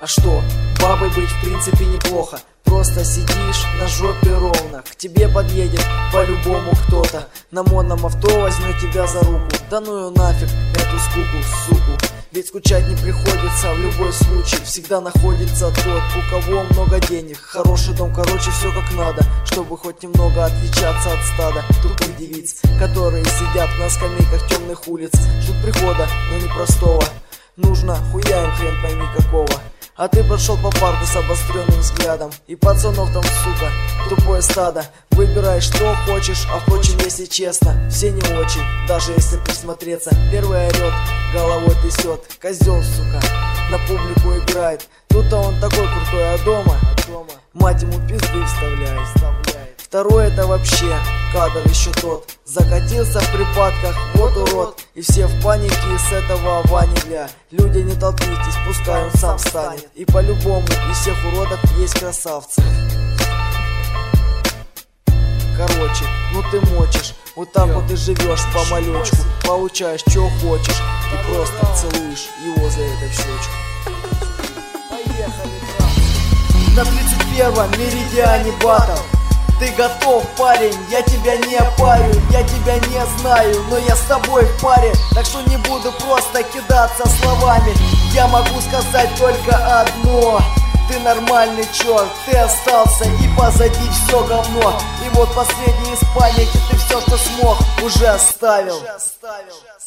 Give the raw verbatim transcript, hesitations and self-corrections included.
что, бабой быть в принципе неплохо. Просто сидишь на жопе ровно, к тебе подъедет по-любому кто-то, на модном авто возьмет тебя за руку. Да ну ее нафиг, эту скуку, суку. Ведь скучать не приходится в любой случай. Всегда находится тот, у кого много денег, хороший дом, короче все как надо, чтобы хоть немного отличаться от стада тупых девиц, которые сидят на скамейках темных улиц, ждут прихода, но непростого. Нужно хуя им хрен пойми какого. А ты прошел по парку с обостренным взглядом, и пацанов там, сука, тупое стадо. Выбирай, что хочешь, а впрочем, если честно, все не очень, даже если присмотреться. Первый орет, головой трясет, козел, сука, на публику играет. Тут-то он такой крутой, а дома, а дома мать ему пизды вставляет, вставляет. Второй это вообще кадр еще тот, закатился в припадках, вот урод. И все в панике с этого ваниля. Люди, не толкнитесь, пускай он сам станет. И по-любому из всех уродов есть красавцы. Короче, ну ты мочишь, вот так вот и живешь помалечку, получаешь что хочешь, ты просто целуешь его за это в щечку. Поехали, брат. На тридцать первом меридиане батл. Ты готов, парень, я тебя не опарю, я тебя не знаю, но я с тобой в паре, так что не буду просто кидаться словами. Я могу сказать только одно: ты нормальный черт, ты остался и позади все говно. И вот последний из паники, ты все, что смог, уже оставил.